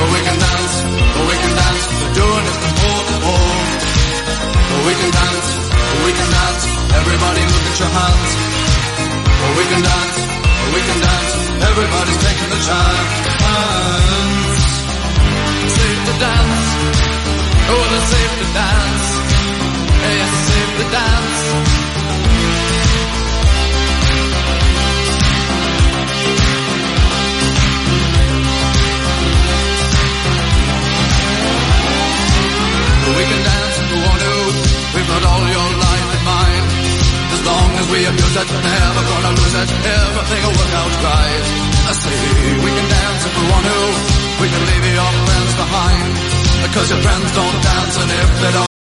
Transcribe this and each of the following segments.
we can dance, we're doing it from pole to pole. We can dance, everybody look at your hands. We can dance, everybody's taking the chance. Safe to dance, oh it's safe to dance. Yes, it's safe to dance. We can dance if we want to. We've got all your life in mind. As long as we abuse it, never gonna lose it. Everything will work out right. I say we can dance if we want to. We can leave your friends behind, because your friends don't dance, and if they don't,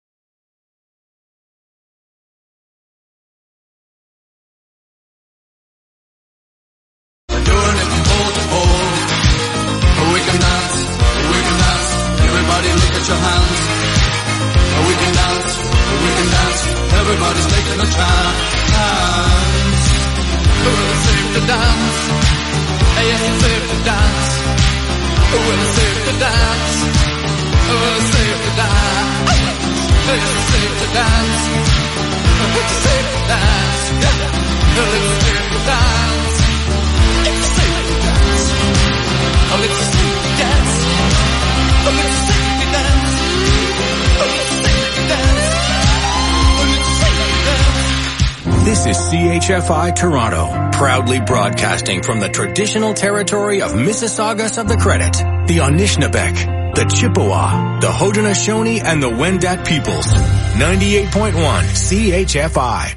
we're doing it from pole to pole. We can dance, everybody look at your hands. We can dance, everybody's taking a chance. Oh, it's safe to dance. Yes, it's safe to dance. Oh, it's safe to dance. Oh, it's safe to dance. Yes, it's safe to dance. It's safe to dance. Oh, it's safe to dance. It's safe to dance. Oh, it's safe to dance. Oh, it's safe to dance. This is CHFI Toronto, proudly broadcasting from the traditional territory of Mississaugas of the Credit, the Anishinaabe, the Chippewa, the Haudenosaunee, and the Wendat peoples. 98.1 CHFI.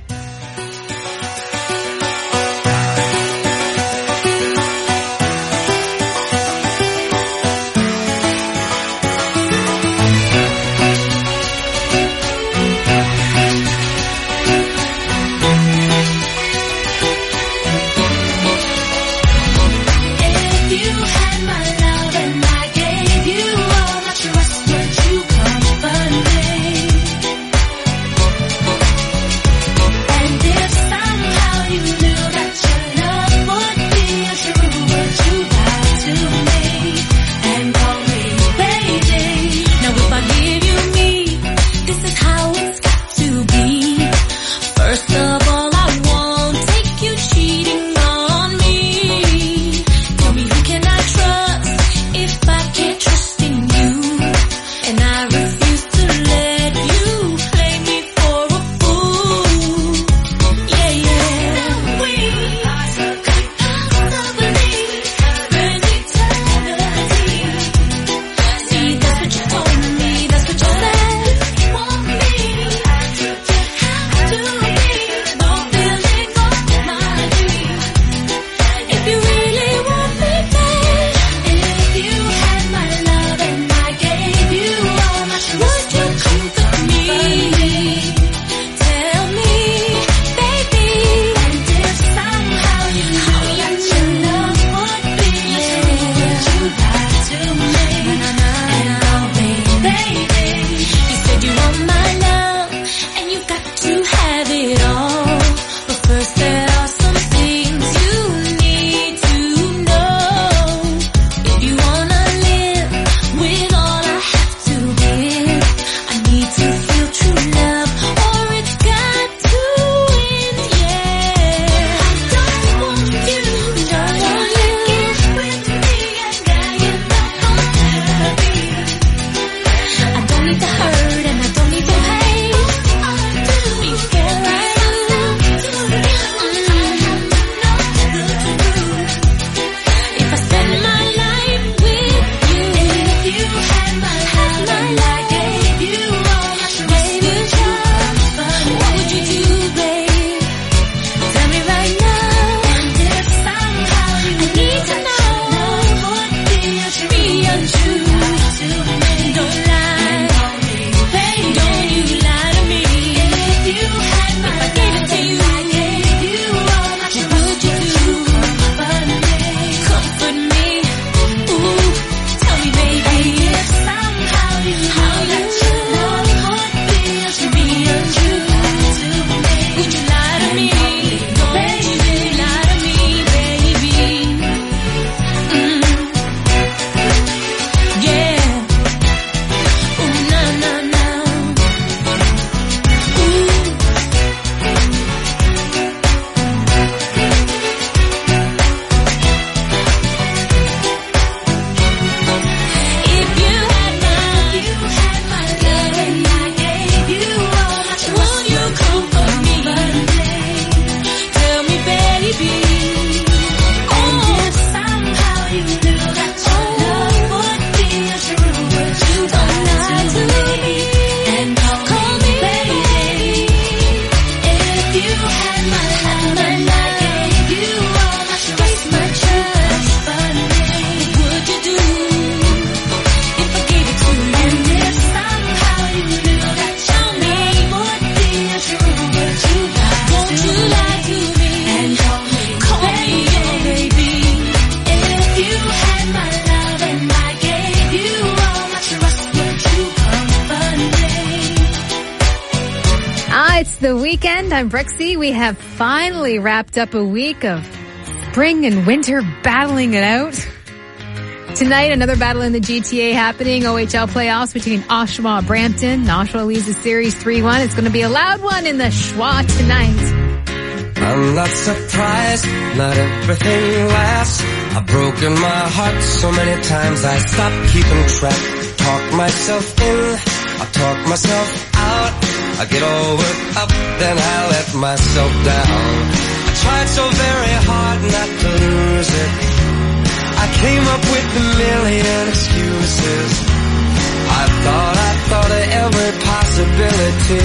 the weekend. I'm Brexy. We have finally wrapped up a week of spring and winter battling it out. Tonight, another battle in the GTA happening. OHL playoffs between Oshawa, Brampton. Oshawa leads the series 3-1. It's going to be a loud one in the Schwa tonight. I'm not surprised, not everything lasts. I've broken my heart so many times I stopped keeping track. Talk myself in, I talk myself out. I get all worked up, then I let myself down. I tried so very hard not to lose it. I came up with a million excuses. I thought of every possibility.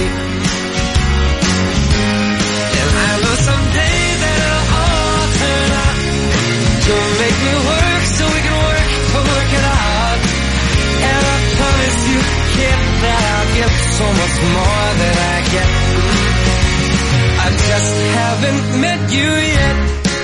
And I know someday that it'll all turn out. You'll make me work so we can work it out. And I promise you, kid, that I'll give so much more than I get. I just haven't met you yet.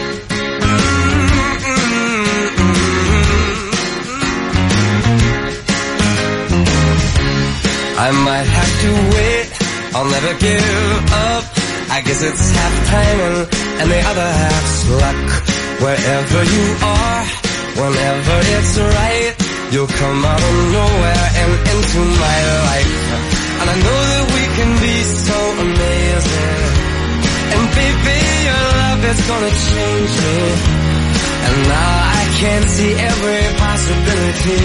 I might have to wait, I'll never give up. I guess it's half timing and the other half's luck. Wherever you are, whenever it's right, you'll come out of nowhere and into my life. And I know that we can be so amazing. And baby, your love is gonna change me. And now I can see every possibility.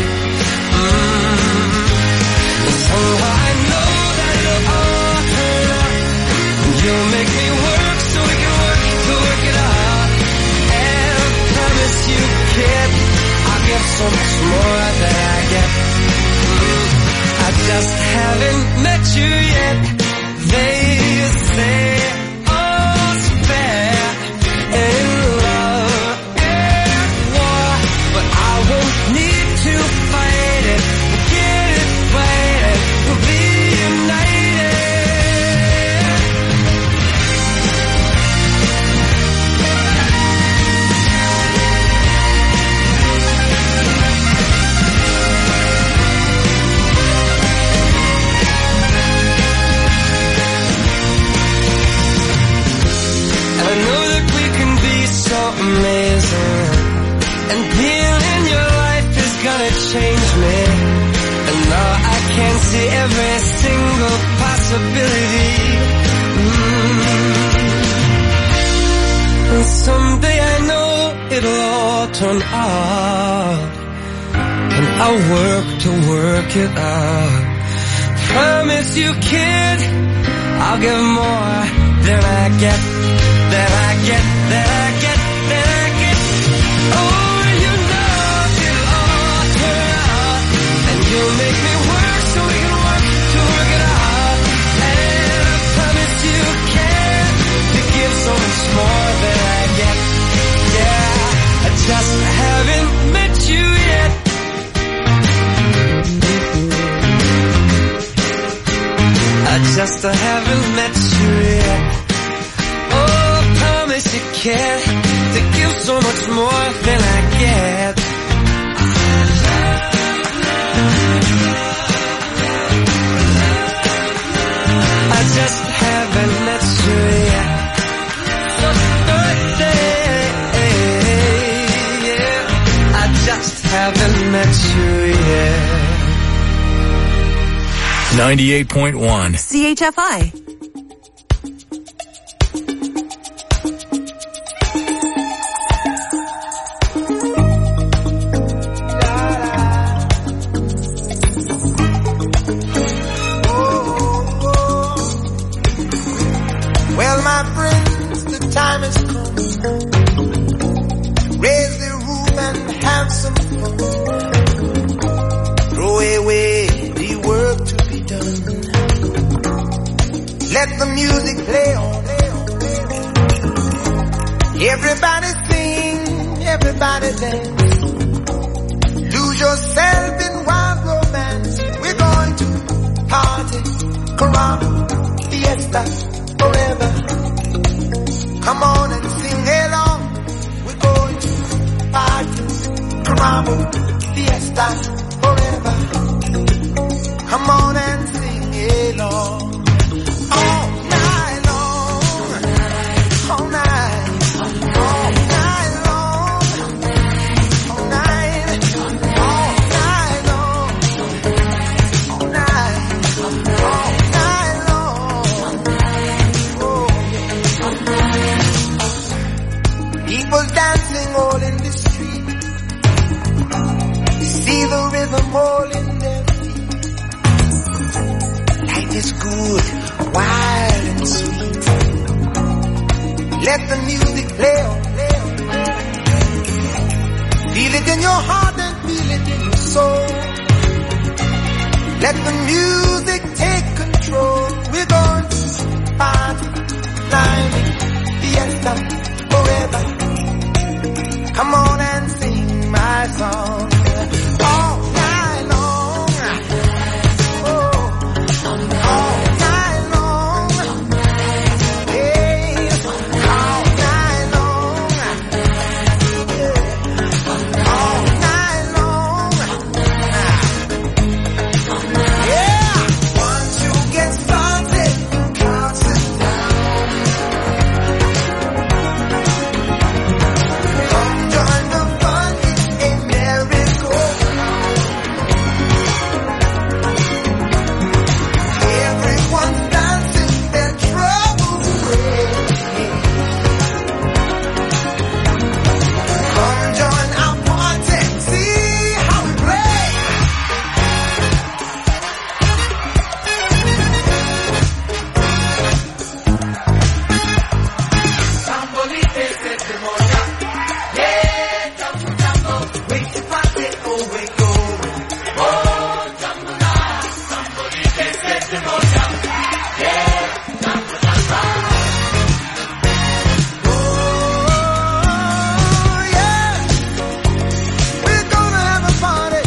Somehow I know that it'll all turn out. You'll make me work so we can work it out. And I promise you, kid, I'll give so much more than I get. I just haven't met you yet. They say all's fair in love and war, but I won't need to fight it. Forget it, fight it, we'll be united. I know that we can be so amazing, and being in your life is gonna change me. And now I can see every single possibility. And someday I know it'll all turn out, and I'll work to work it out. Promise you, kid, I'll give more than I get. That I get, that I get, that I get. Oh, you know it'll all turn out. And you'll make me work so we can work it out. And I promise you can, to give so much more than I get. Yeah, I just haven't met you yet. I just haven't met you yet. You care to give so much more than I get. I just haven't met you yet. I just haven't met you yet. 98.1 CHFI. Let the music play on. Everybody sing, everybody dance. Lose yourself in wild romance. We're going to party, caramba, fiesta, forever. Come on and sing along. We're going to party, caramba, fiesta, forever. Come on and sing along. All night Let the music take control. We're going to party, climbing, fiesta, forever. Come on and sing my song all night long. Oh, all night long. Hey, all night long. Yeah, all night long. Yeah, once you get started, can't sit down. Come join the fun, it's a merry-go-round. Everyone's dancing their troubles away. Come join our party, see how we play. Somebody is at the moja. Yeah, jumbo, jumbo. Wait to party, oh, wait, go. Oh, jumbo, na. Somebody is at the moja. Yeah, jumbo, jumbo. Oh, yeah. We're gonna have a party,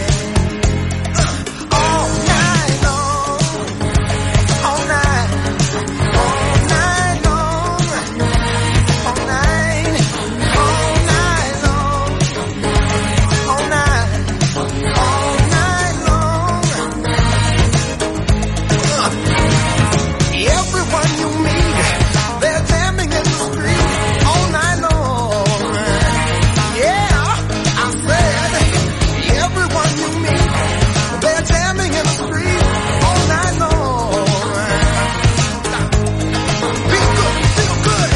yeah. All night long. All night. All night long. All night. All night long. All night. All night long. Everyone you meet, they're jamming in the street all night long. Yeah, I said, everyone you meet, they're jamming in the street all night long. Feel good, feel good.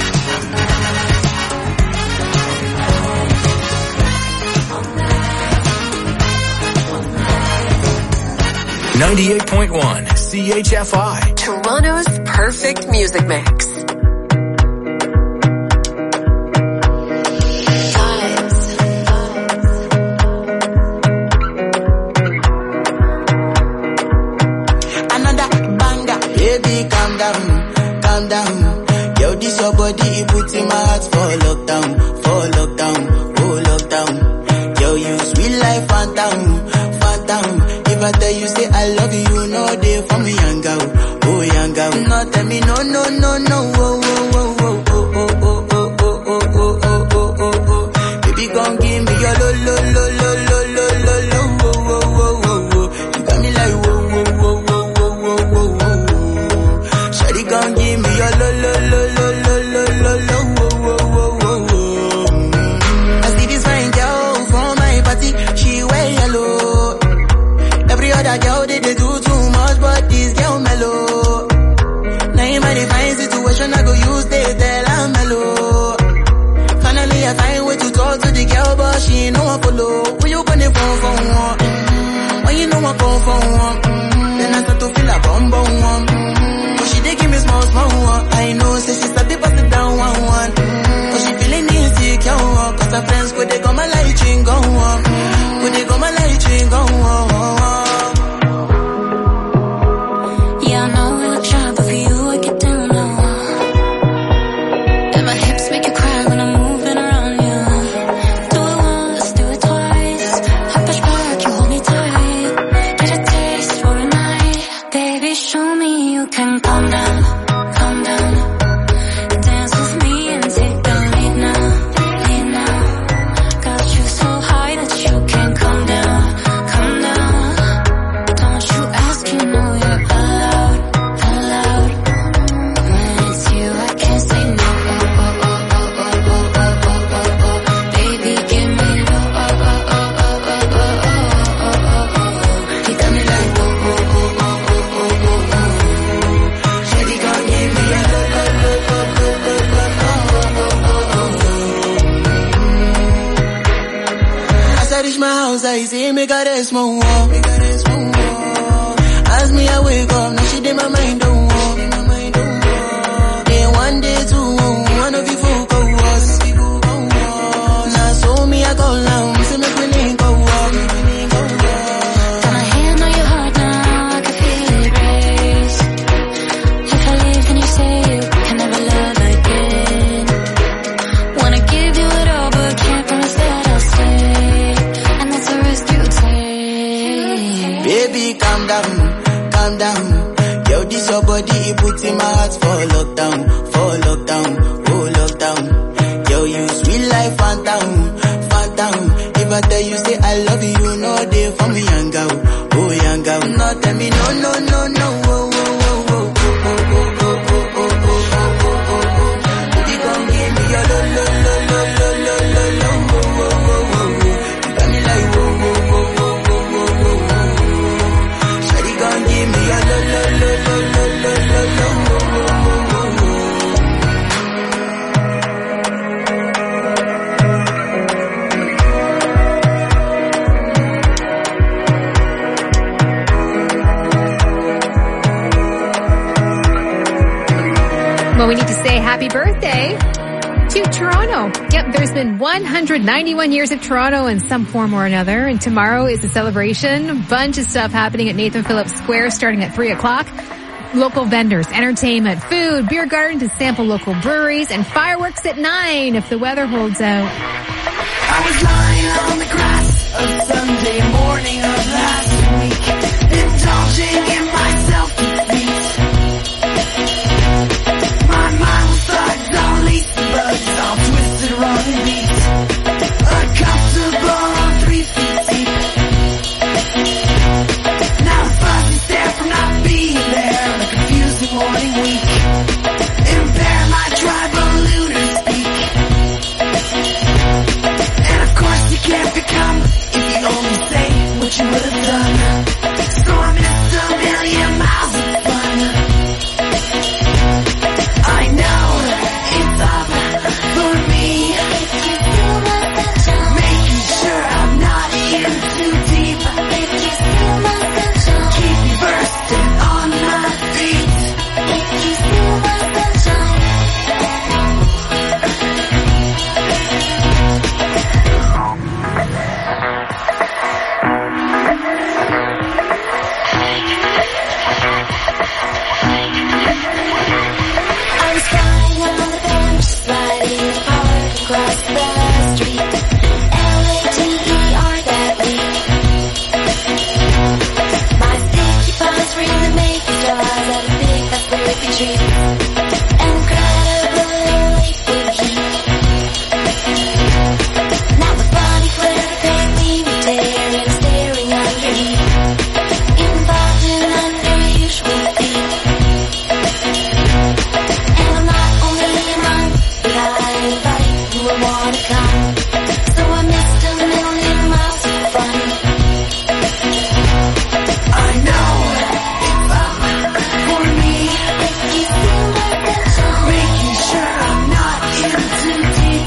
98.1 CHFI. Toronto's perfect music mix. Another banger, baby, calm down, calm down. Yo, this your body, it puts in my heart for lockdown, oh lockdown. Yo, you sweet life, phantom, phantom. If I tell you say I love you, you know they for me, young girl, oh young girl. No, tell me no, no, no, no, oh, oh, oh, oh, oh, oh, oh, oh, oh, oh, oh, oh, oh, oh, oh. Baby, gon' give me your lo, lo, lo, lo, lo, lo, lo, lo, oh, oh, oh, oh, oh. You got me like whoa, whoa, whoa, whoa, whoa, whoa, whoa, whoa. Shawty gon' give me your lo, lo, lo, lo, lo, lo, lo, lo, oh, oh, oh, oh, oh. I see this fine girl from my party, she wear yellow. Every other girl they do too much, but this girl mellow. Now in my divine situation, I go use they tell I'm mellow. Finally I find way to talk to the girl, but she ain't no one follow. When you gonna phone for one? When you know I come for one? Then I start to feel a bum bum one. But she dey give me small small one. I know, say she start to pass it down one one. But she feeling insecure, cause her friends could they come my light ring go on. Could they come my light ring go on. Yeah, I know we look shy, but for you I get down low. And my hips make you cry when I'm moving around you. Do it once, do it twice. I push back, you hold me tight. Get a taste for a night. Baby, show me you can calm down, calm down. Dance with me and take the lead now, lead now. Got you so high that you can't come down, come down. Don't you ask, you know you're allowed, allowed. When it's you, I can't say no. Oh, oh, oh, oh, oh, oh, oh, oh, oh, oh. Baby, give me no. Oh, oh, oh, oh, oh, oh, oh, oh, oh, oh. You got me like oh, oh, oh, oh, oh, oh, oh, oh. Shawty gon' give me a lo, lo, lo, lo, lo, lo, lo, oh, oh, oh, oh. As I reach my house, I see me got a small wall. As me I wake up, now she did my mind don't walk. Day one, day two, one of you folk go us. Now so me I go down, see me feeling go walk. Got my hand on your heart Baby, calm down, calm down. Yo, this your body, it puts in my heart for lockdown, oh lockdown. Yo, you sweet life, phantom, phantom. If I tell you say I love you, no day for me, young girl, oh young girl. No, tell me no, no, no, no, oh, oh, oh, oh, oh, oh, oh, oh, oh, oh, oh. Baby, come give me your lo, lo, lo, lo, lo, lo, lo, lo, oh, oh, oh, oh, oh. You got me like, oh, oh, oh, oh, oh, oh, oh, oh. Shawty, come give me your lo, lo, lo, lo, lo, lo, lo, lo, oh, oh, oh, oh, oh. Well, we need to say happy birthday to Toronto. Yep, there's been 191 years of Toronto in some form or another, and tomorrow is a celebration. A bunch of stuff happening at Nathan Phillips Square starting at 3 o'clock. Local vendors, entertainment, food, beer garden to sample local breweries, and fireworks at 9 if the weather holds out. I was lying on the grass a Sunday morning of last week, indulging in my self-defeat. My mind was thugged on least bugs, all twisted, wrong and beat. Uncomfortable on 3 feet deep. Now the fuzzy stare from not being there, the confusing morning week. Impair my tribal lunar speak. And of course you can't become if you only say what you would have done. So I missed a million miles of fun. I know it's up for me, making sure I'm not in too deep. Keep me bursting on my feet. I was lying on the bench, sliding apart across the street. LATER that week. My sticky palms really make me realize that I think that's therapy treat. Incredibly freaky. Now the body flare can leave me tearing, staring underneath. Involved in unusual feet. And I'm not only a monk, but I invite who will wanna come. So I missed a million miles of fun. I know it's up for me, making sure I'm not in too deep.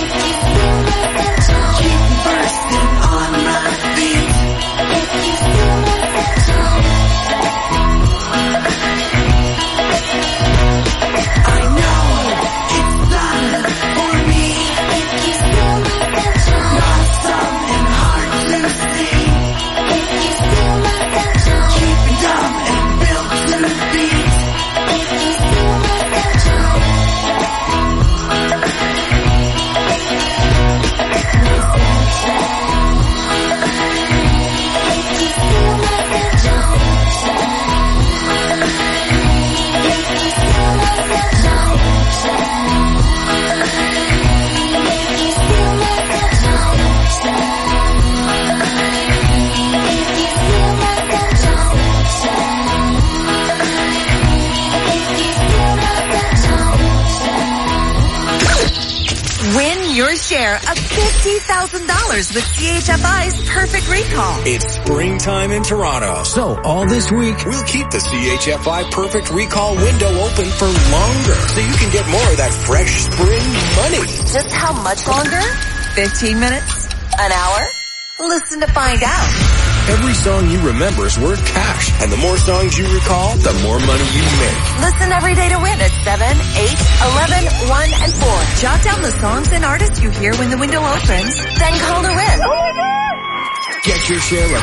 Keep me bursting on my feet. I know it's done for me, not something hard to see. Keep me dumb and built to beat. Win your share of $50,000 with CHFI's Perfect Recall. It's springtime in Toronto. So all this week, we'll keep the CHFI Perfect Recall window open for longer so you can get more of that fresh spring money. Just how much longer? 15 minutes? An hour? Listen to find out. Every song you remember is worth cash. And the more songs you recall, the more money you make. Listen every day to win at 7, 8, 11, 1, and 4. Jot down the songs and artists you hear when the window opens, then call to win. Get your share of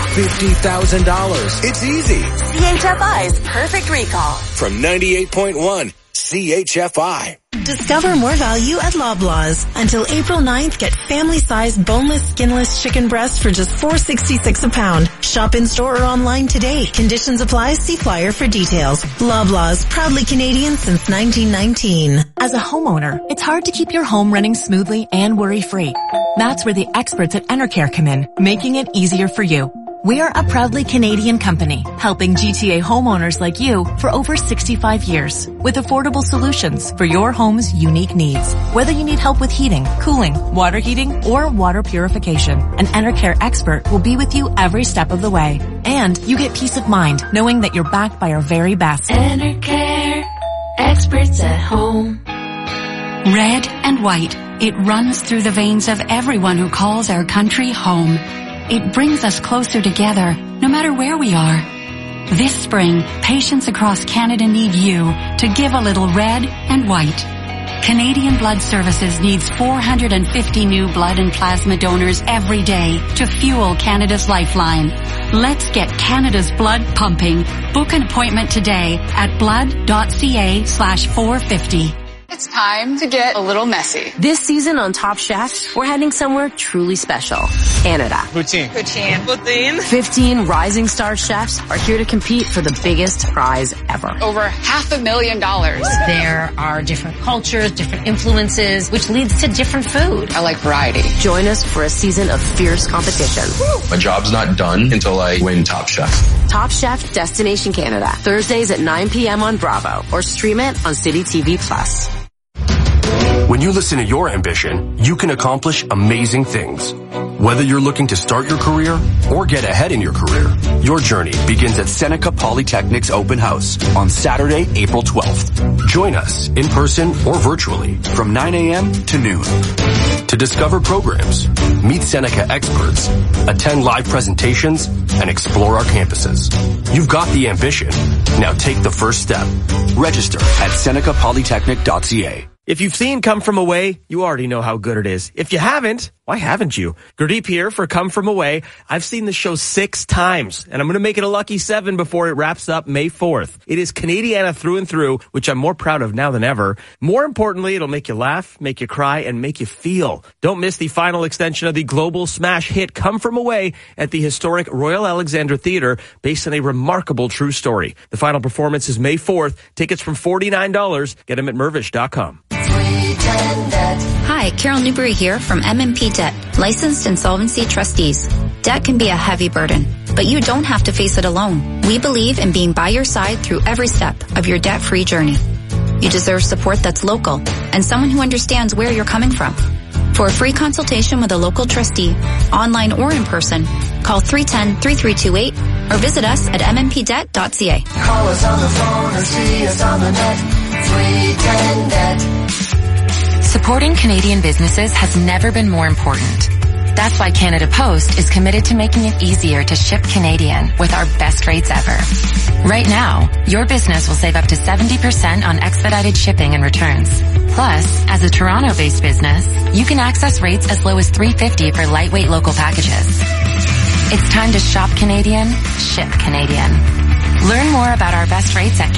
$50,000. It's easy. CHFI's Perfect Recall. From 98.1 CHFI. Discover more value at Loblaws. Until April 9th, get family-sized boneless, skinless chicken breasts for just $4.66 a pound. Shop in-store or online today. Conditions apply. See flyer for details. Loblaws, proudly Canadian since 1919. As a homeowner, it's hard to keep your home running smoothly and worry-free. That's where the experts at Enercare come in, making it easier for you. We are a proudly Canadian company, helping GTA homeowners like you for over 65 years with affordable solutions for your home's unique needs. Whether you need help with heating, cooling, water heating, or water purification, an Enercare expert will be with you every step of the way. And you get peace of mind knowing that you're backed by our very best. Enercare, experts at home. Red and white, it runs through the veins of everyone who calls our country home. It brings us closer together, no matter where we are. This spring, patients across Canada need you to give a little red and white. Canadian Blood Services needs 450 new blood and plasma donors every day to fuel Canada's lifeline. Let's get Canada's blood pumping. Book an appointment today at blood.ca/450. It's time to get a little messy. This season on Top Chef, we're heading somewhere truly special. Canada. Poutine. 15 rising star chefs are here to compete for the biggest prize ever. Over $500,000. There are different cultures, different influences, which leads to different food. I like variety. Join us for a season of fierce competition. My job's not done until I win Top Chef. Top Chef Destination Canada. Thursdays at 9 p.m. on Bravo or stream it on City TV Plus. When you listen to your ambition, you can accomplish amazing things. Whether you're looking to start your career or get ahead in your career, your journey begins at Seneca Polytechnic's open house on Saturday, April 12th. Join us in person or virtually from 9 a.m. to noon. To discover programs, meet Seneca experts, attend live presentations, and explore our campuses. You've got the ambition. Now take the first step. Register at senecapolytechnic.ca. If you've seen Come From Away, you already know how good it is. If you haven't, why haven't you? Gurdeep here for Come From Away. I've seen the show 6 times, and I'm going to make it a lucky 7 before it wraps up May 4th. It is Canadiana through and through, which I'm more proud of now than ever. More importantly, it'll make you laugh, make you cry, and make you feel. Don't miss the final extension of the global smash hit Come From Away at the historic Royal Alexandra Theatre, based on a remarkable true story. The final performance is May 4th. Tickets from $49. Get them at Mervish.com. Hi, Carol Newberry here from MMP Debt, licensed insolvency trustees. Debt can be a heavy burden, but you don't have to face it alone. We believe in being by your side through every step of your debt-free journey. You deserve support that's local and someone who understands where you're coming from. For a free consultation with a local trustee, online or in person, call 310-3328 or visit us at mmpdebt.ca. Call us on the phone or see us on the net. 310-DEBT. Supporting Canadian businesses has never been more important. That's why Canada Post is committed to making it easier to ship Canadian with our best rates ever. Right now, your business will save up to 70% on expedited shipping and returns. Plus, as a Toronto-based business, you can access rates as low as $3.50 for lightweight local packages. It's time to shop Canadian, ship Canadian. Learn more about our best rates at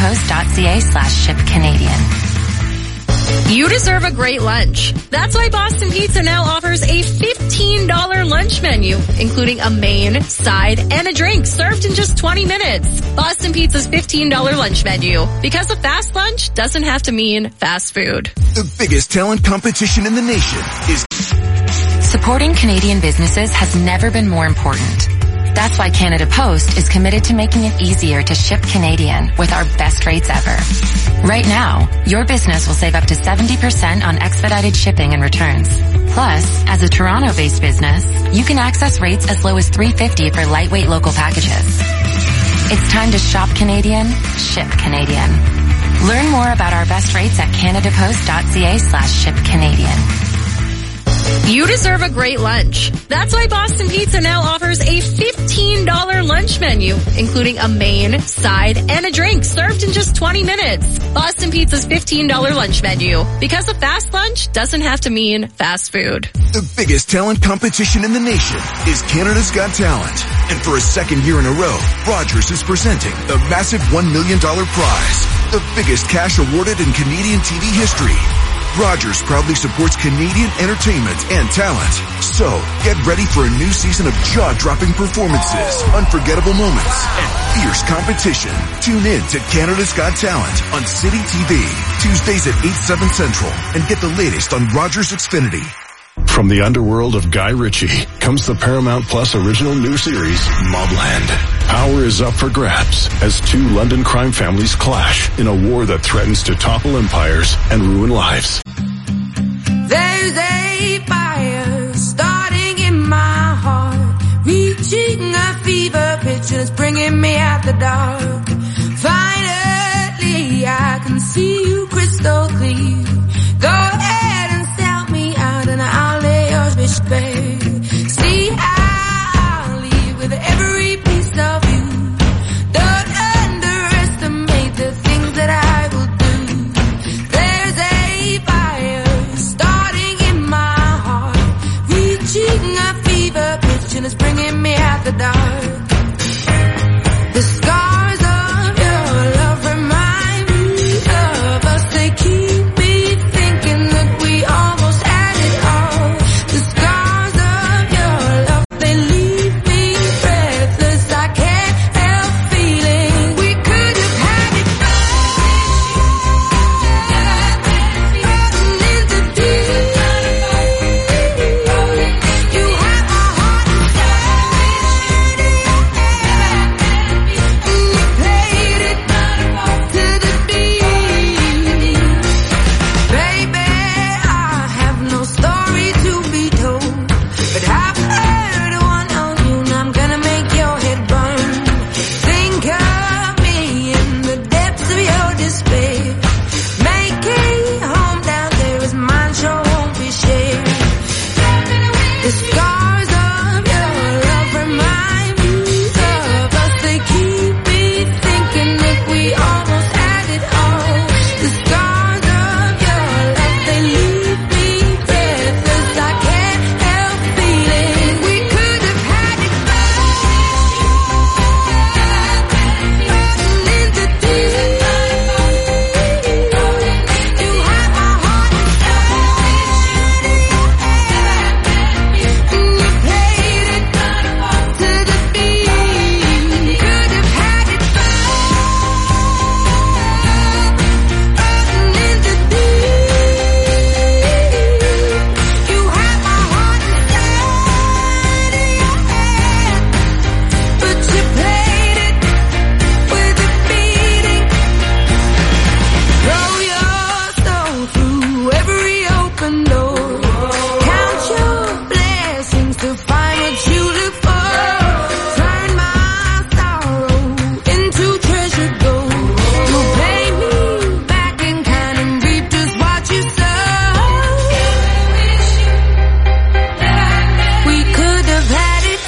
canadapost.ca/shipcanadian. You deserve a great lunch. That's why Boston Pizza now offers a $15 lunch menu, including a main, side, and a drink served in just 20 minutes. Boston Pizza's $15 lunch menu. Because a fast lunch doesn't have to mean fast food. The biggest talent competition in the nation is... Supporting Canadian businesses has never been more important. That's why Canada Post is committed to making it easier to ship Canadian with our best rates ever. Right now, your business will save up to 70% on expedited shipping and returns. Plus, as a Toronto-based business, you can access rates as low as $3.50 for lightweight local packages. It's time to shop Canadian, ship Canadian. Learn more about our best rates at canadapost.ca/shipcanadian. You deserve a great lunch. That's why Boston Pizza now offers a $15 lunch menu, including a main, side, and a drink served in just 20 minutes. Boston Pizza's $15 lunch menu. Because a fast lunch doesn't have to mean fast food. The biggest talent competition in the nation is Canada's Got Talent. And for a second year in a row, Rogers is presenting the massive $1 million prize, the biggest cash awarded in Canadian TV history. Rogers proudly supports Canadian entertainment and talent. So, get ready for a new season of jaw-dropping performances, unforgettable moments, and fierce competition. Tune in to Canada's Got Talent on City TV, Tuesdays at 8/7 Central, and get the latest on Rogers Xfinity. From the underworld of Guy Ritchie comes the Paramount Plus original new series, Mobland. Power is up for grabs as two London crime families clash in a war that threatens to topple empires and ruin lives. There's a fire starting in my heart, reaching a fever pitch and it's bringing me out the dark. Finally, I can see you crystal clear. Go ahead and sell me out and I'll lay yours bare. See, I'll leave with every piece of you. Don't underestimate the things that I will do. There's a fire starting in my heart, reaching a fever pitch and it's bringing me out the dark. The scars of your love remind me of us. They keep me thinking that we almost had it all. The scars of your love, they leave me breathless. I can't help feeling we could have had it rotten into deep. You have my heart inside, and you played it to the beat. Baby, I have no story to be told, but I've heard one on you and I'm gonna make your head burn. Think of me in the depths of your despair. Making home down there is mine, sure won't be shared. The scars of your love remind me of us. They keep me thinking that we almost had it all. The scars of your love, they leave me breathless. I can't help feeling we could have had it rotten into deep. You have my heart inside, and you played it to the beat. Could have had it rotten into deep. You have my heart inside of your hand, but you played it with a beating. Throw your soul through every open door. Count your blessings to find what you look for. Turn my sorrow into treasure gold. You'll pay me back in kind and reap just what you sow. We could have had it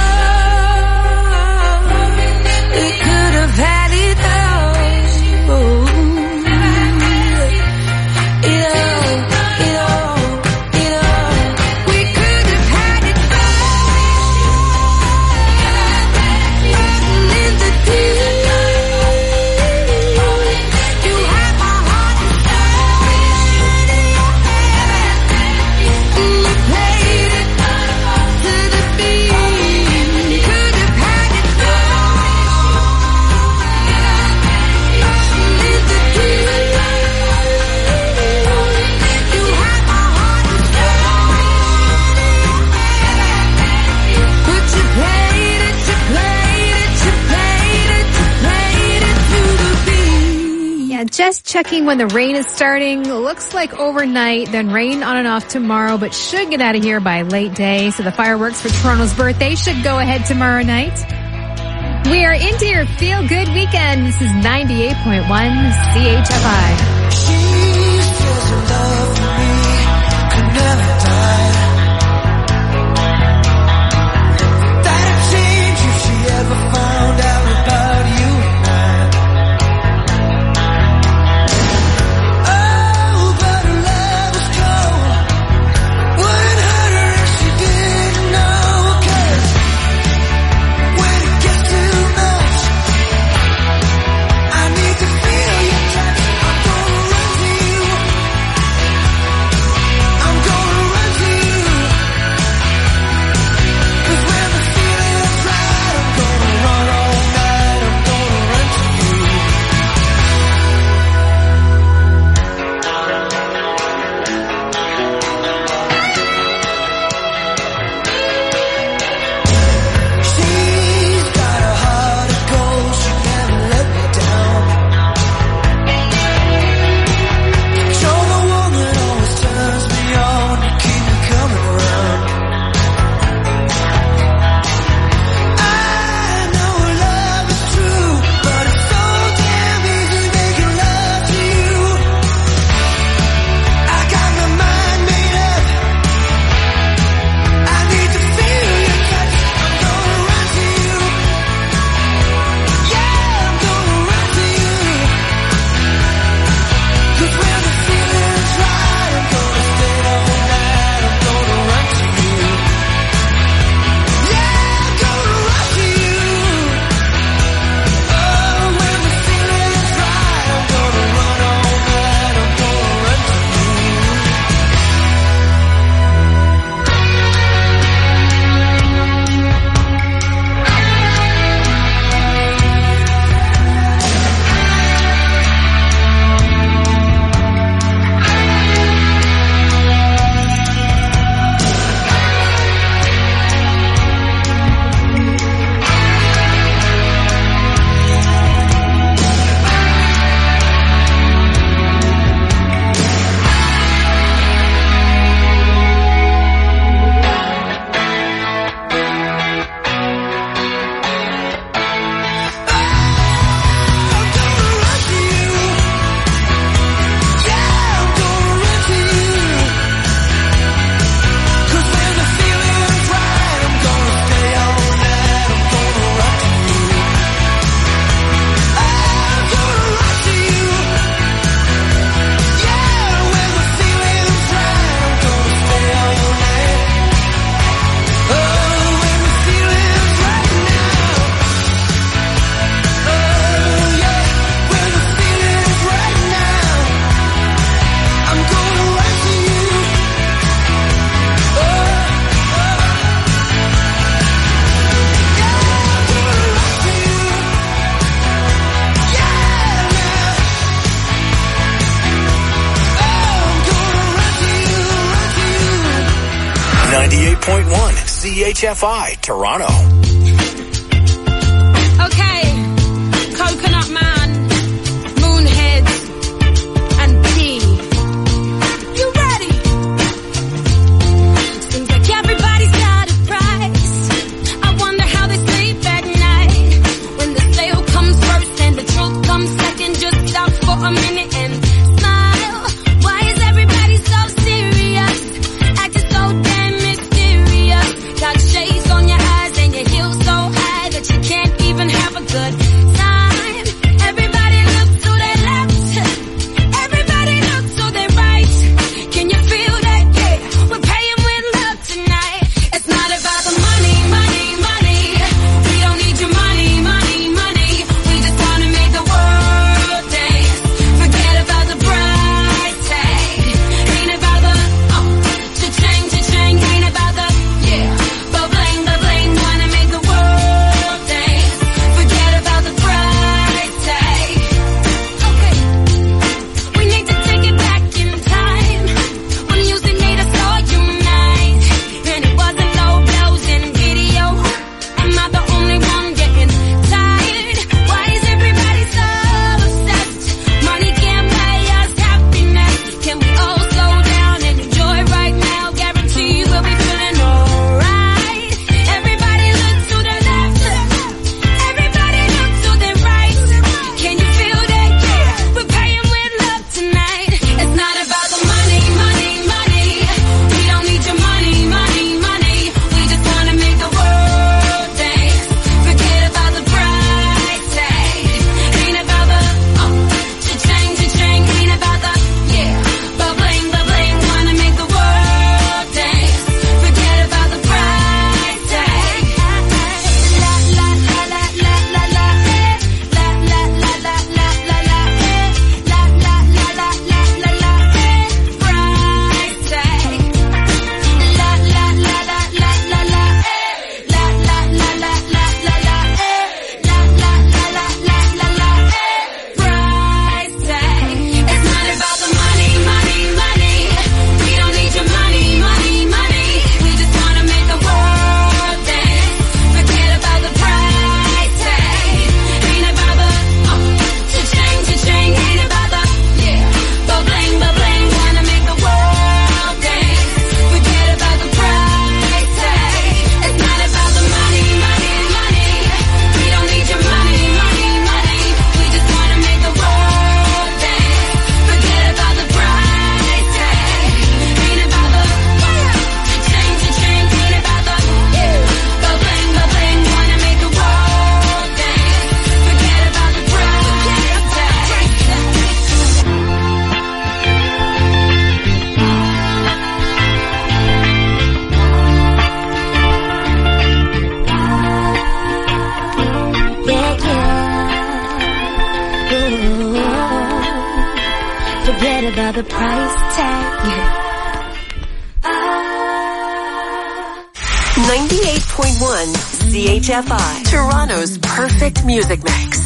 all. We could have had it all. It all. We could have had it rotten into deep. You have my heart inside, and you played it to the beat. Could have had it rotten into deep. You have my heart inside, but you played it to the beat. Yeah, just checking when the rain is starting. Looks like overnight, then rain on and off tomorrow, but should get out of here by late day. So the fireworks for Toronto's birthday should go ahead tomorrow night. We are into your feel-good weekend. This is 98.1 CHFI. She says her love for me could never die. That'd change if she ever found CHFI Toronto. Okay, Coconut Man, Moonheads, and Tea. You ready? Seems like everybody's got a price. I wonder how they sleep at night. When the sale comes first and the truth comes second, just stop for a minute and smile. Why is everybody so serious? Acting so damn mysterious. Got shades on your eyes and your heels so high that you can't even have a good time. Everybody look to their left. Everybody look to their right. Can you feel that? Yeah, we're paying with love tonight. It's not about the money, money, money. We don't need your money, money, money. We just wanna make the world dance. Forget about the price tag. Ain't about the cha-ching, cha-ching. Ain't about the but bling, wanna make the world dance. Forget about the price tag. Okay, we need to take it back in time. When music made us all unite, and it wasn't low blows in video. Am I the only one getting tired? Why is everybody so obsessed? Money can't buy us happiness. Can we all slow down and enjoy right now? Guarantee we'll be feeling alright. Everybody look to the left. Everybody look to the right. Can you feel that? Yeah, we're paying with love tonight. It's not about the money, money, money. We don't need your money, money, money. We just wanna make the world dance. Forget about the price tag. Ain't about the cha-ching, cha-ching. Ain't about the but bling, wanna make the world dance. Forget about the price tag. La la la la la la la, la la la la la la la, la la la la la la la, price tag. La la la la la la la, la la la la la la la, la la la la la la la, price tag. It's not about the money, money, money. We don't need your money, money, money. We just wanna make the world dance. Forget about the price tag. Ain't about the cha-ching, cha-ching. Ain't about the but bling, wanna make the world dance. Forget about the price tag. It's not about the money, money, money. We don't need your money, money, money. We just wanna make the world dance. Forget about the price tag. Ain't about the cha-ching, cha-ching. Ain't about the but bling, wanna make the world dance. Forget about the price tag. Forget about the price tag. 98.1 CHFI, Toronto's perfect music mix.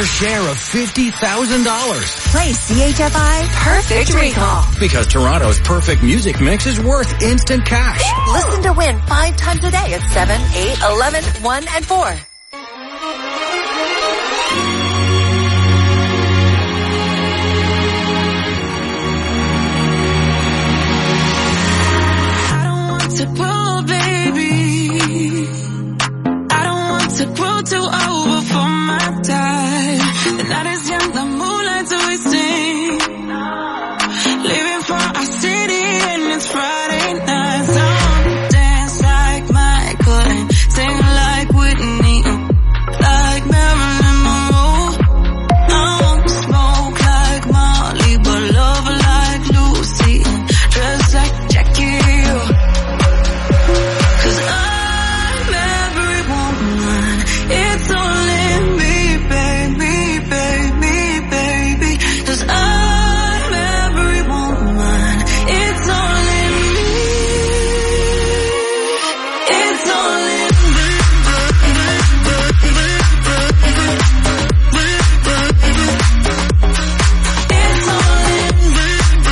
share of $50,000. Play CHFI Perfect Recall. Because Toronto's perfect music mix is worth instant cash. Listen to win 5 times a day at 7, 8, 11, 1, and 4. To grow, baby. I don't want to grow too old for my time. The night is young, the moonlight's wasting. Leaving for our city and it's Friday night. So I wanna dance like Michael and sing like Whitney, like Marilyn Monroe. I want to smoke like Molly, but love like Lucy, and dress like Jackie. It's all in me, baby, baby, baby. 'Cause I'm every woman. It's all in me. It's all in me. It's all in me.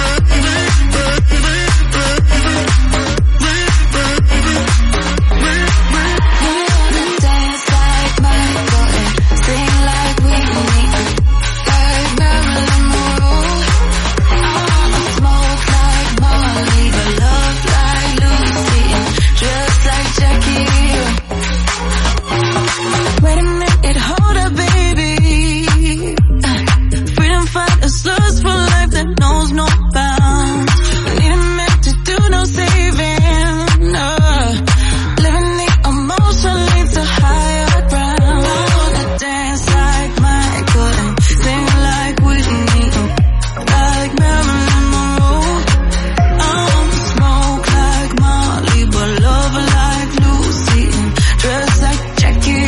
Dance like Michael and sing like Whitney, like Marilyn Monroe. I wanna smoke like Molly, but love like Lucy, and dress like Jackie. Wait a minute, hold up, baby. Freedom fighters lust for life that knows no bounds. Need a man to do no saving. Living the emotion leads to higher ground. I wanna dance like Michael and sing like Whitney, like Marilyn Monroe. I wanna smoke like Molly, but love like Lucy, and dress like Jackie.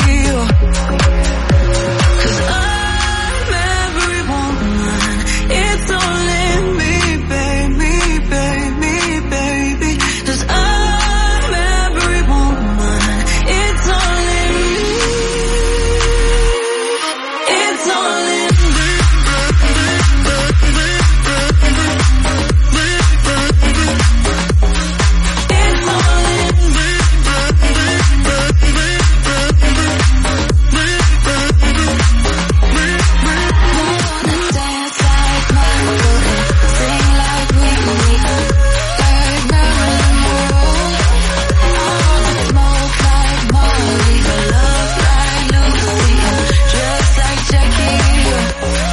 'Cause I'm every woman. It's all in me, baby, baby, baby. 'Cause I'm every woman. It's all in me. It's all in me. It's all in me. Wanna dance like Michael and sing like Whitney, like Marilyn Monroe. I wanna smoke like Molly, but love like Lucy, and dress like Jackie.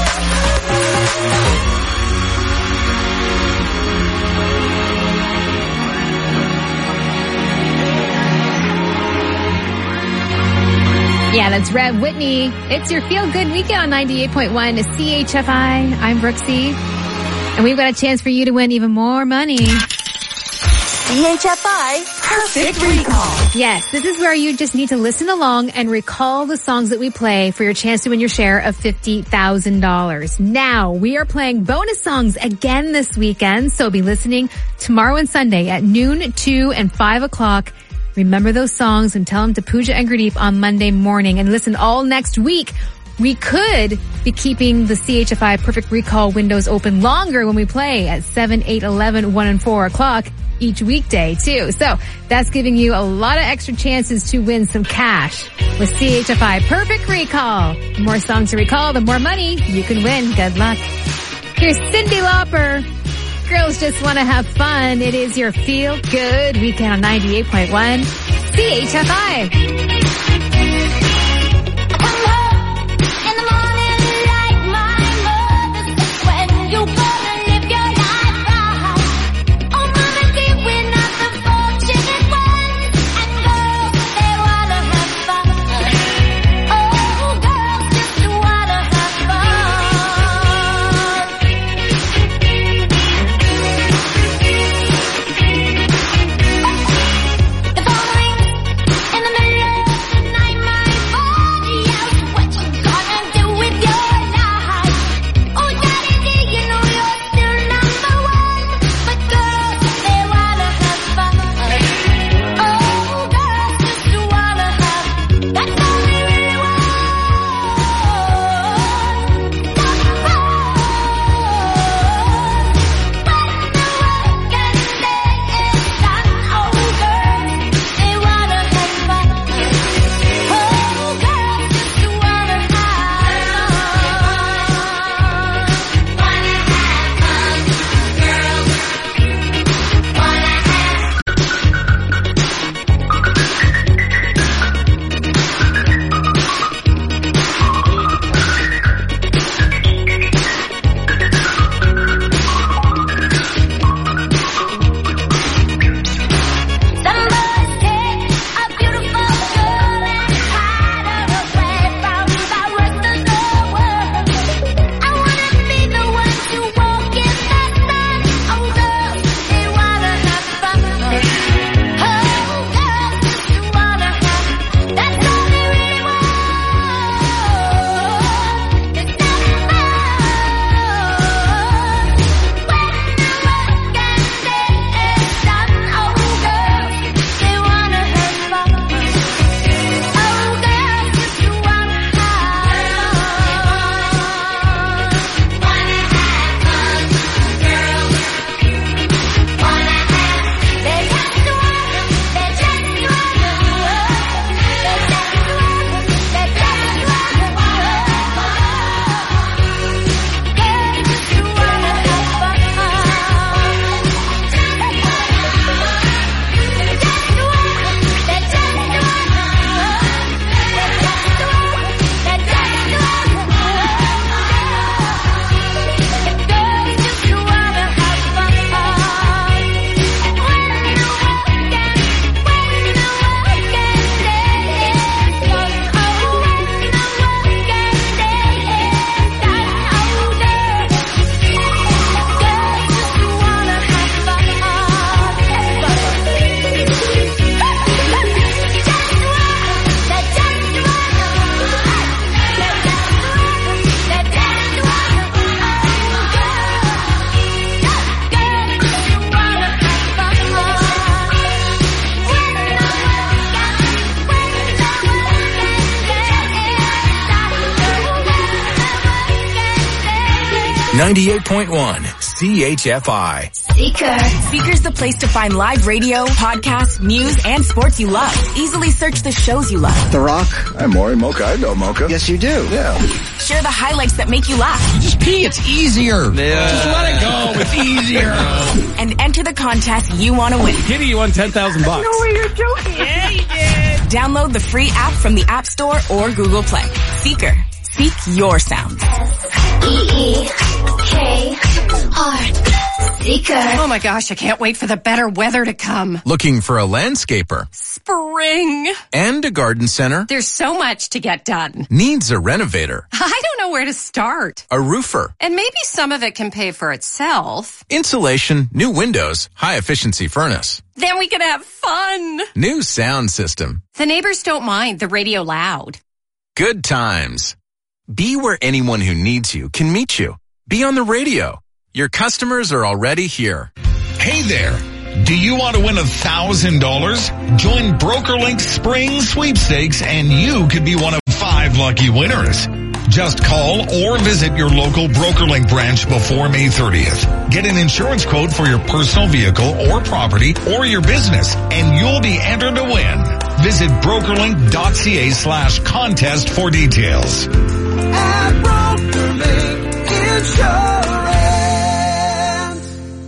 Yeah, that's Red Whitney. It's your feel-good weekend on 98.1 to CHFI. I'm Brooksy. And we've got a chance for you to win even more money. CHFI Perfect Recall. Yes, this is where you just need to listen along and recall the songs that we play for your chance to win your share of $50,000. Now, we are playing bonus songs again this weekend, so be listening tomorrow and Sunday at noon, 2, and 5 o'clock. Remember those songs and tell them to Pooja and Gurdeep on Monday morning. And listen all next week. We could be keeping the CHFI Perfect Recall windows open longer when we play at 7, 8, 11, 1, and 4 o'clock each weekday too. So that's giving you a lot of extra chances to win some cash with CHFI Perfect Recall. The more songs to recall, the more money you can win. Good luck. Here's Cyndi Lauper. Girls just want to have fun. It is your feel good weekend on 98.1 CHFI. In the middle 98.1 CHFI. Seeker's the place to find live radio, podcasts, news, and sports you love. Easily search the shows you love. The Rock. I'm Maury Mocha. I know Mocha. Yes, you do. Yeah. Share the highlights that make you laugh. Just pee, it's easier. Yeah. Just let it go, it's easier. And enter the contest you want to win. Kitty, you won $10,000. No way, you're joking. Yeah, you did. Download the free app from the App Store or Google Play. Seeker. Seek your sound. S-E-E-K-R. Seeker. Oh my gosh, I can't wait for the better weather to come. Looking for a landscaper. Spring. And a garden center. There's so much to get done. Needs a renovator. I don't know where to start. A roofer. And maybe some of it can pay for itself. Insulation, new windows, high efficiency furnace. Then we can have fun. New sound system. The neighbors don't mind the radio loud. Good times. Be where anyone who needs you can meet you. Be on the radio. Your customers are already here. Hey there. Do you want to win $1,000? Join BrokerLink Spring Sweepstakes and you could be one of 5 lucky winners. Just call or visit your local BrokerLink branch before May 30th. Get an insurance quote for your personal vehicle or property or your business and you'll be entered to win. Visit brokerlink.ca/contest for details. At BrokerLink Insurance.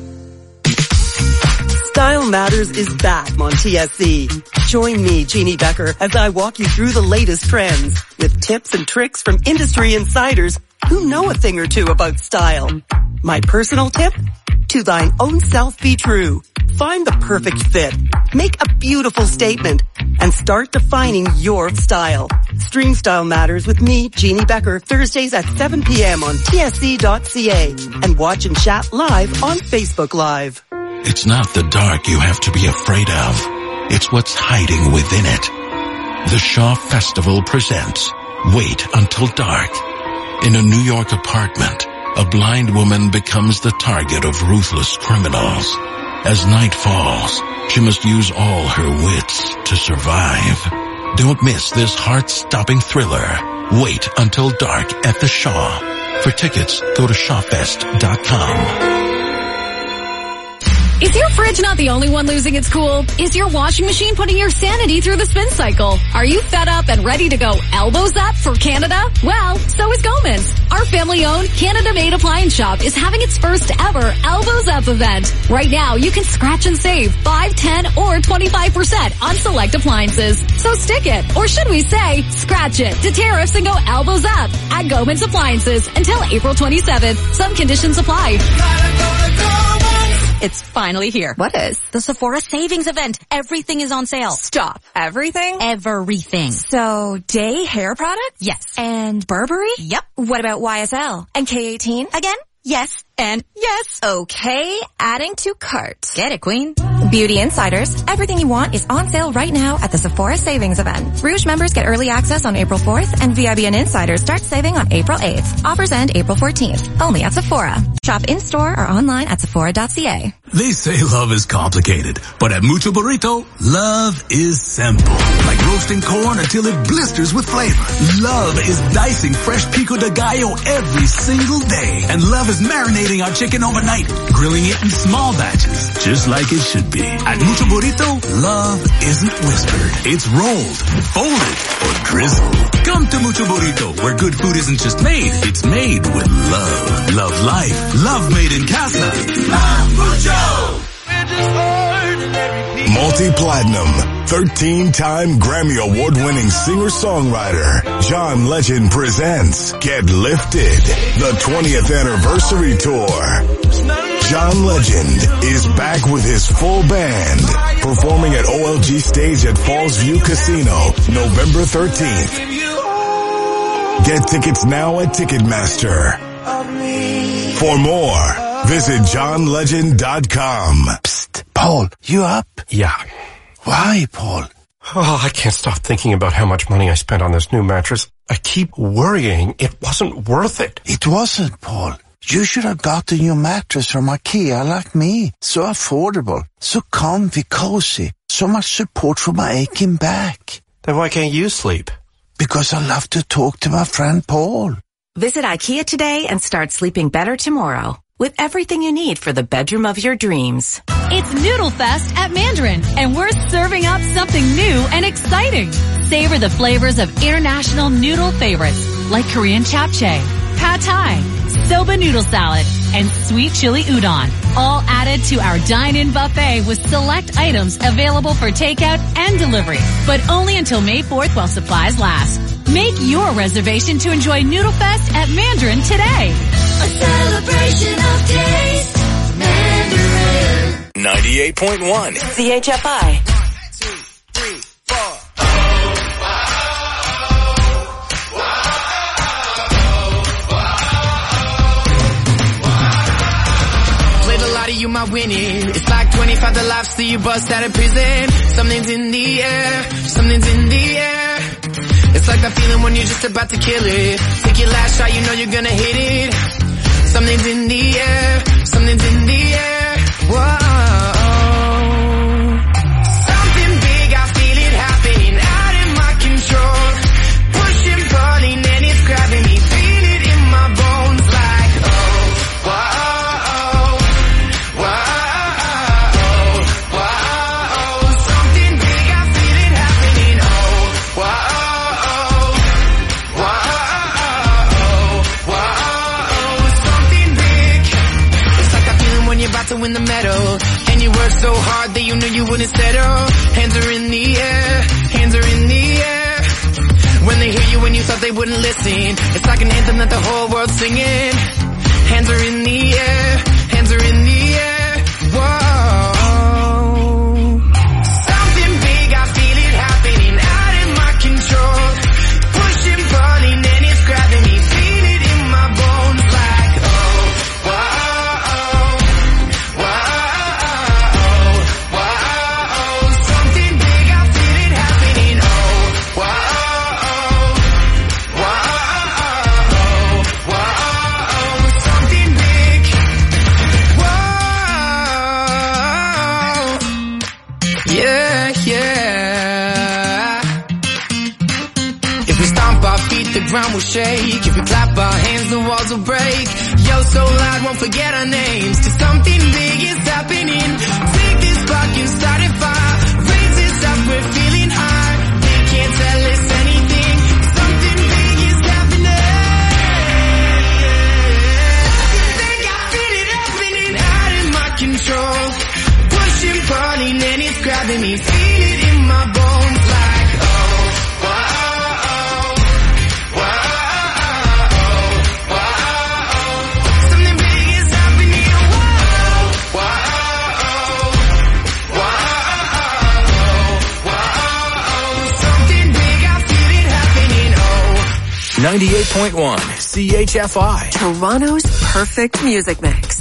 Style Matters is back on TSC. Join me, Jeannie Becker, as I walk you through the latest trends with tips and tricks from industry insiders who know a thing or two about style. My personal tip? To thine own self be true. Find the perfect fit. Make a beautiful statement and start defining your style. Stream Style Matters with me, Jeannie Becker, Thursdays at 7 p.m. on tsc.ca and watch and chat live on Facebook Live. It's not the dark you have to be afraid of. It's what's hiding within it. The Shaw Festival presents Wait Until Dark. In a New York apartment, a blind woman becomes the target of ruthless criminals. As night falls, she must use all her wits to survive. Don't miss this heart-stopping thriller. Wait Until Dark at the Shaw. For tickets, go to shawfest.com. Is your fridge not the only one losing its cool? Is your washing machine putting your sanity through the spin cycle? Are you fed up and ready to go elbows up for Canada? Well, so is Gomans. Our family-owned, Canada-made appliance shop is having its first ever Elbows Up event. Right now, you can scratch and save 5, 10, or 25% on select appliances. So stick it, or should we say, scratch it, to tariffs and go elbows up at Gomans Appliances until April 27th. Some conditions apply. It's finally here. What is? The Sephora Savings Event. Everything is on sale. Stop. Everything? Everything. So, Day hair product? Yes. And Burberry? Yep. What about YSL? And K18? Again? Yes. And yes. Okay, adding to cart. Get it, queen. Beauty Insiders. Everything you want is on sale right now at the Sephora Savings Event. Rouge members get early access on April 4th, and VIBN Insiders start saving on April 8th. Offers end April 14th. Only at Sephora. Shop in-store or online at Sephora.ca. They say love is complicated, but at Mucho Burrito, love is simple. Like roasting corn until it blisters with flavor. Love is dicing fresh pico de gallo every single day. And love is marinating our chicken overnight, grilling it in small batches, just like it should be. At Mucho Burrito, love isn't whispered. It's rolled, folded, or drizzled. Come to Mucho Burrito, where good food isn't just made, it's made with love. Love life. Love made in casa. Love Mucho! Multi-platinum, 13-time Grammy Award-winning singer-songwriter John Legend presents Get Lifted, the 20th anniversary tour. John Legend is back with his full band, performing at OLG Stage at Falls View Casino, November 13th. Get tickets now at Ticketmaster. For more, visit johnlegend.com. Psst, Paul, you up? Yeah. Why, Paul? Oh, I can't stop thinking about how much money I spent on this new mattress. I keep worrying it wasn't worth it. It wasn't, Paul. You should have gotten your mattress from IKEA like me. So affordable, so comfy, cozy, so much support for my aching back. Then why can't you sleep? Because I love to talk to my friend Paul. Visit IKEA today and start sleeping better tomorrow with everything you need for the bedroom of your dreams. It's Noodle Fest at Mandarin, and we're serving up something new and exciting. Savor the flavors of international noodle favorites like Korean japchae, pad thai, soba noodle salad, and sweet chili udon, all added to our dine-in buffet with select items available for takeout and delivery, but only until May 4th while supplies last. Make your reservation to enjoy Noodle Fest at Mandarin today. A celebration of taste. Mandarin. 98.1 CHFI. You might win it. It's like 25 to life, so you bust out of prison. Something's in the air, something's in the air. It's like that feeling when you're just about to kill it. Take your last shot, you know you're gonna hit it. Something's in the air, something's in the air. Whoa. Something big, I feel it happening out in my control. Pushing, pulling, and it's grabbing me. Feel it in my bones like, oh, whoa. To win the medal, and you worked so hard that you knew you wouldn't settle. Hands are in the air, hands are in the air. When they hear you and you thought they wouldn't listen, it's like an anthem that the whole world's singing. Hands are in the air, hands are in the air. Whoa. Something big, I feel it happening out in my control. Pushing, pulling, and it's grabbing me. Feel it in my bones like, oh, whoa. The ground will shake. If we clap our hands, the walls will break. Yo, so loud, won't forget our names. 'Cause something big is happening. Take this spark and start a fire. Raise this up, we're feeling high. They can't tell us anything. Something big is happening. Think I feel it happening out in my control. Pushing, pulling, and it's grabbing me. Feel it in my bones like, oh, wow. .1 CHFI. Toronto's perfect music mix.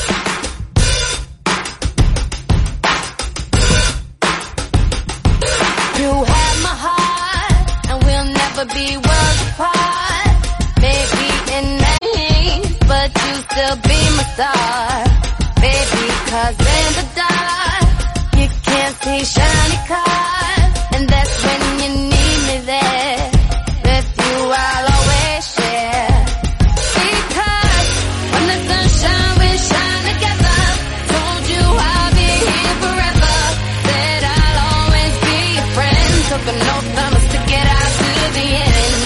You have my heart, and we'll never be worlds apart. Maybe in names, but you still be my star. Baby, 'cause in the dark, you can't see shiny cars, and that's when you need me there. With you, I'll always share. Because when the sun shines, we shine together. Told you I'll be here forever. Said I'll always be your friend. Took an oath, I'ma stick it out to the end.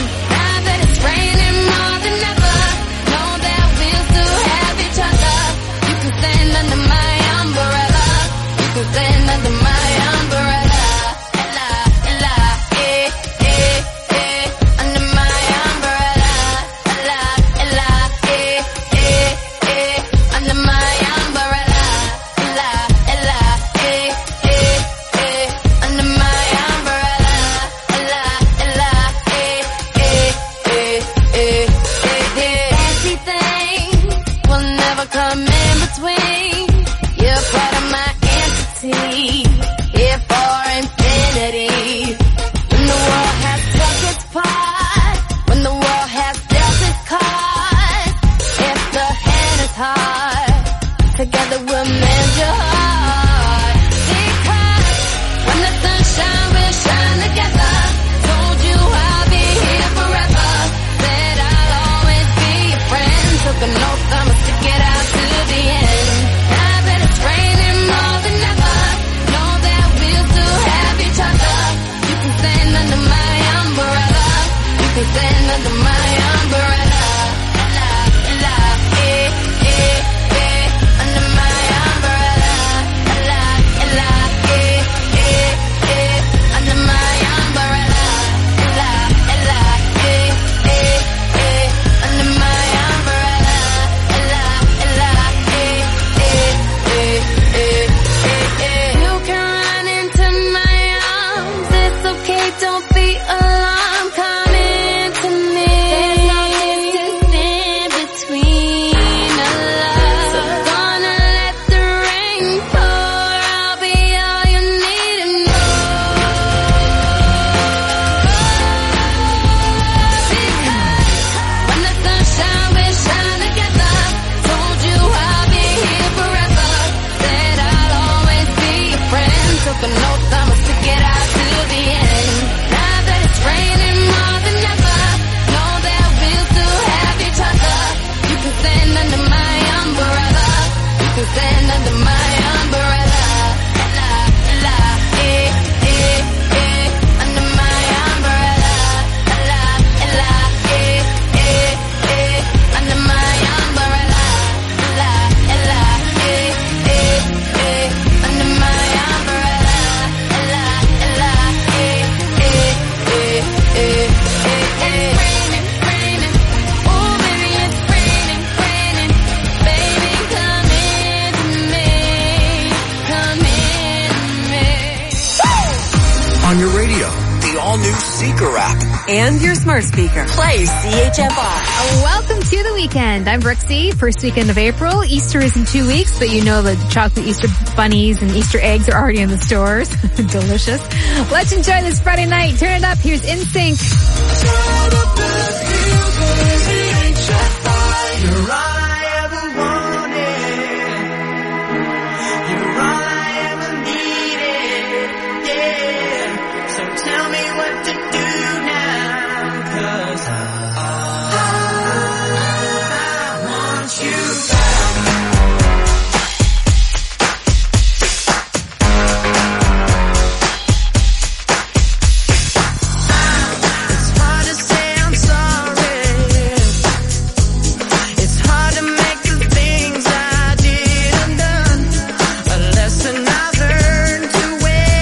can stand under my umbrella. Under my umbrella. Under my umbrella. Under my umbrella. You can run into my arms. It's okay, don't be alarmed. Come into me. There's no distance in between our love. So gonna let the rain pour. I'll be all you need and more. Because when the sun shines, we shine together. Told you I'll be here forever. Said I'll always be your friend. Took an oath, I'ma stick it out to the end. Now that it's raining more than ever, know that we'll still have each other. You can stand under my umbrella. You can stand under my umbrella. Under my umbrella. Under my umbrella. Under my umbrella. It's raining, raining. Oh, baby, it's raining, raining. Baby, come into me. Come into me. On your radio, the all-new Seeker app. And your smart speaker. Play CHFI. Welcome to the weekend. I'm Brooksy. First weekend of April. Easter is in 2 weeks, but you know the chocolate Easter bunnies and Easter eggs are already in the stores. Delicious. Let's enjoy this Friday night. Turn it up. Here's NSYNC.